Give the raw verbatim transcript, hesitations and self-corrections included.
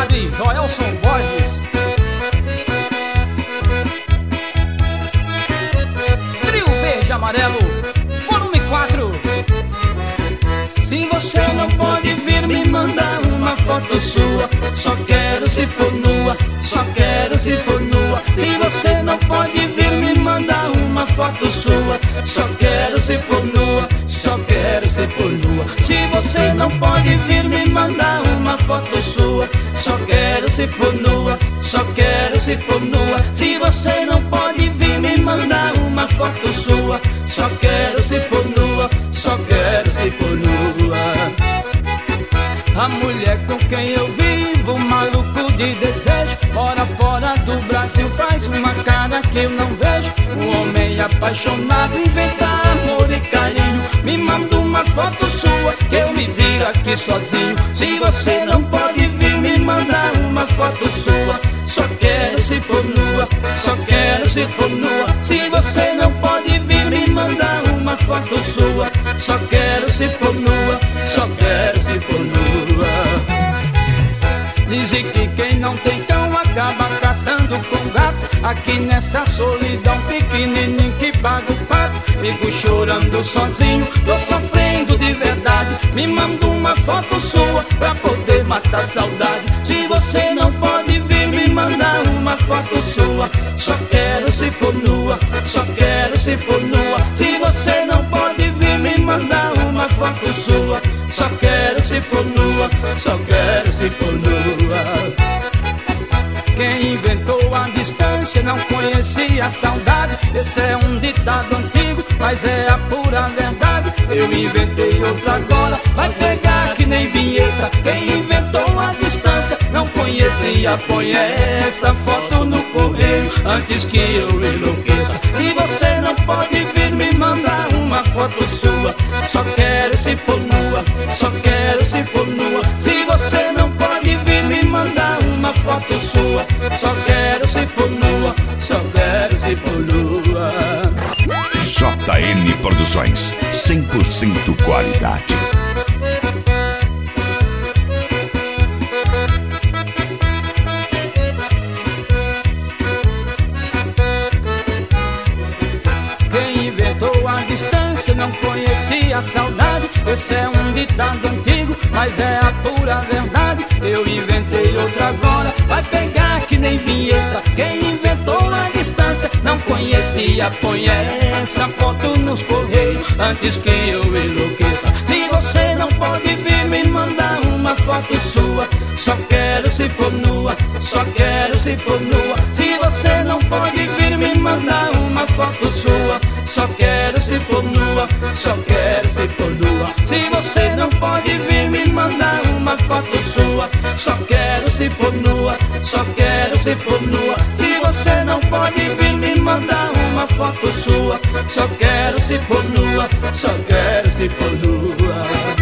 Mestre Joelson Borges. Trio Verde Amarelo, volume quatro. Se você não pode vir me mandar uma foto sua, só quero se for nua, só quero se for nua. Se você não pode vir me mandar uma foto sua, só quero se for nua, só quero se for nua. Se você não pode vir me mandar uma foto sua, só quero se for nua, só quero se for nua. Se você não pode vir me mandar uma foto sua, só quero se for nua, só quero se for nua. A mulher com quem eu vivo, maluco de desejo, mora fora do Brasil, faz uma cara que eu não vejo. Um homem apaixonado inventa amor e carinho, me manda uma foto sua que eu me viro aqui sozinho. Se você não pode vir me mandar uma foto sua, só quero se for nua, só quero se for nua. Se você não pode vir me mandar uma foto sua, só quero se for nua, só quero se for nua. Dizem que quem não tem cão acaba caçando com gato. Aqui nessa solidão pequenininho que paga o pato, fico chorando sozinho, tô sofrendo de verdade. Me manda uma foto sua pra poder matar saudade. Se você não pode vir me mandar uma foto sua, só quero se for nua, só quero se for nua. Se você não pode vir me mandar uma foto sua, só quero se for nua, só quero se for nua. Quem inventou a distância não conhecia a saudade. Esse é um ditado antigo, mas é a pura verdade. Eu inventei outra agora, vai pegar que nem vinheta. Quem inventou a distância não conhecia. Põe essa foto no correio antes que eu enlouqueça. Se você não pode vir me mandar uma foto sua, só quero se for nua, só quero se for nua. Se você não pode vir me mandar uma foto sua, só quero se for nua, só quero se for nua. J M Produções, cem por cento qualidade. Quem inventou a distância não conhecia a saudade. Esse é um ditado antigo, mas é a pura verdade. Eu inventei outra agora, vai pegar que nem vinheta. Quem inventou a distância não conhecia. Põe essa foto nos correios antes que eu enlouqueça. Se você não pode vir me mandar uma foto sua, só quero se for nua, só quero se for nua. Se você não pode vir me mandar uma foto sua, só quero se for nua, só quero se for nua. Se você não pode vir me mandar uma foto sua, só quero se for nua, só quero se for nua. Se você não pode vir me mandar uma foto sua, só quero se for nua, só quero se for nua.